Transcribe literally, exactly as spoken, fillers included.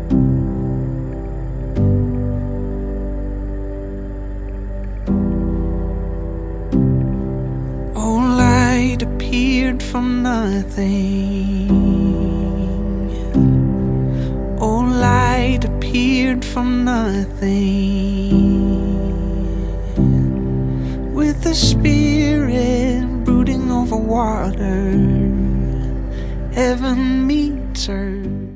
Oh, light appeared from nothing. Oh, light appeared from nothing, with a spirit brooding over water. Heaven meets earth.